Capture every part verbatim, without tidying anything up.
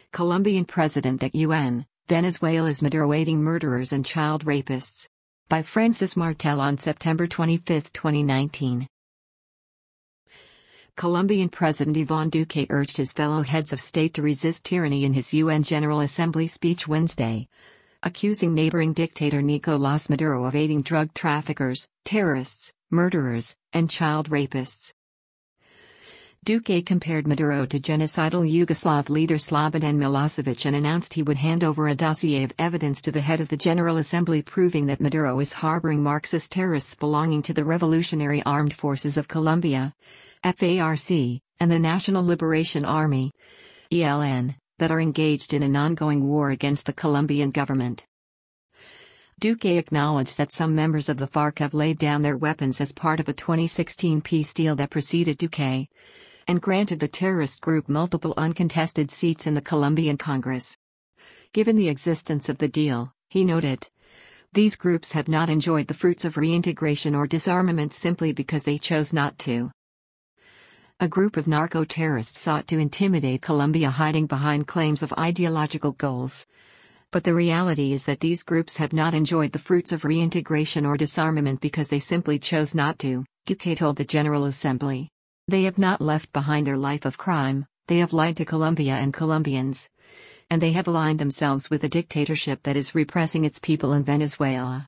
Colombian President at U N, Venezuela's Maduro aiding murderers and child rapists. By Francis Martel on September twenty-fifth, twenty nineteen. Colombian President Iván Duque urged his fellow heads of state to resist tyranny in his U N General Assembly speech Wednesday, accusing neighboring dictator Nicolás Maduro of aiding drug traffickers, terrorists, murderers, and child rapists. Duque compared Maduro to genocidal Yugoslav leader Slobodan Milosevic and announced he would hand over a dossier of evidence to the head of the General Assembly proving that Maduro is harboring Marxist terrorists belonging to the Revolutionary Armed Forces of Colombia, F A R C, and the National Liberation Army, E L N, that are engaged in an ongoing war against the Colombian government. Duque acknowledged that some members of the FARC have laid down their weapons as part of a twenty sixteen peace deal that preceded Duque, and granted the terrorist group multiple uncontested seats in the Colombian Congress. Given the existence of the deal, he noted, these groups have not enjoyed the fruits of reintegration or disarmament simply because they chose not to. A group of narco-terrorists sought to intimidate Colombia hiding behind claims of ideological goals. But the reality is that these groups have not enjoyed the fruits of reintegration or disarmament because they simply chose not to, Duque told the General Assembly. They have not left behind their life of crime, they have lied to Colombia and Colombians. And they have aligned themselves with a dictatorship that is repressing its people in Venezuela.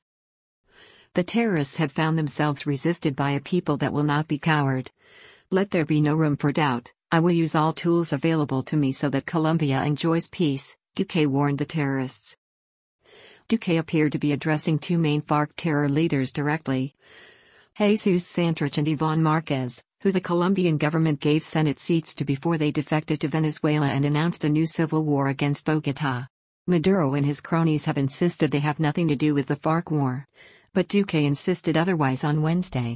The terrorists have found themselves resisted by a people that will not be cowed. Let there be no room for doubt. I will use all tools available to me so that Colombia enjoys peace, Duque warned the terrorists. Duque appeared to be addressing two main FARC terror leaders directly, Jesus Santrich and Iván Márquez, who the Colombian government gave Senate seats to before they defected to Venezuela and announced a new civil war against Bogotá. Maduro and his cronies have insisted they have nothing to do with the FARC war, but Duque insisted otherwise on Wednesday.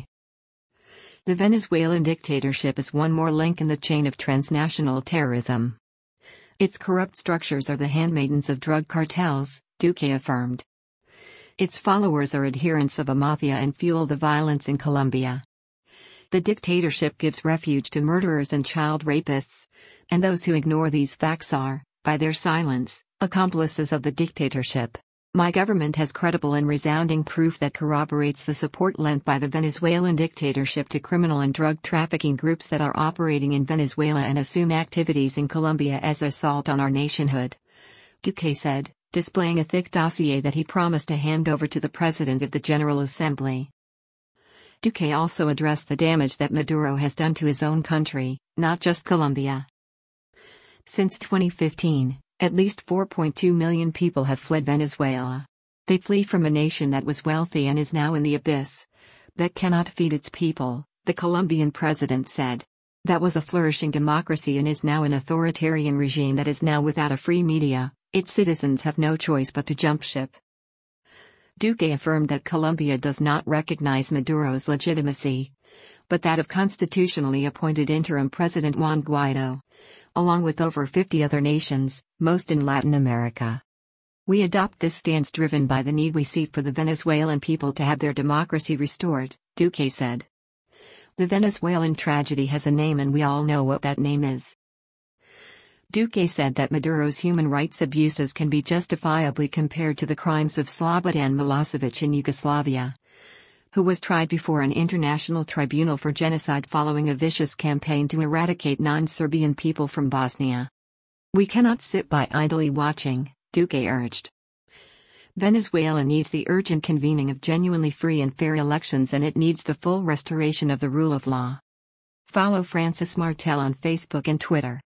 The Venezuelan dictatorship is one more link in the chain of transnational terrorism. Its corrupt structures are the handmaidens of drug cartels, Duque affirmed. Its followers are adherents of a mafia and fuel the violence in Colombia. The dictatorship gives refuge to murderers and child rapists, and those who ignore these facts are, by their silence, accomplices of the dictatorship. My government has credible and resounding proof that corroborates the support lent by the Venezuelan dictatorship to criminal and drug trafficking groups that are operating in Venezuela and assume activities in Colombia as assault on our nationhood, Duque said, displaying a thick dossier that he promised to hand over to the President of the General Assembly. Duque also addressed the damage that Maduro has done to his own country, not just Colombia. Since twenty fifteen, at least four point two million people have fled Venezuela. They flee from a nation that was wealthy and is now in the abyss, that cannot feed its people, the Colombian president said. That was a flourishing democracy and is now an authoritarian regime that is now without a free media. Its citizens have no choice but to jump ship. Duque affirmed that Colombia does not recognize Maduro's legitimacy, but that of constitutionally appointed interim President Juan Guaido, along with over fifty other nations, most in Latin America. We adopt this stance driven by the need we see for the Venezuelan people to have their democracy restored, Duque said. The Venezuelan tragedy has a name and we all know what that name is. Duque said that Maduro's human rights abuses can be justifiably compared to the crimes of Slobodan Milosevic in Yugoslavia, who was tried before an international tribunal for genocide following a vicious campaign to eradicate non-Serbian people from Bosnia. We cannot sit by idly watching, Duque urged. Venezuela needs the urgent convening of genuinely free and fair elections and it needs the full restoration of the rule of law. Follow Francis Martel on Facebook and Twitter.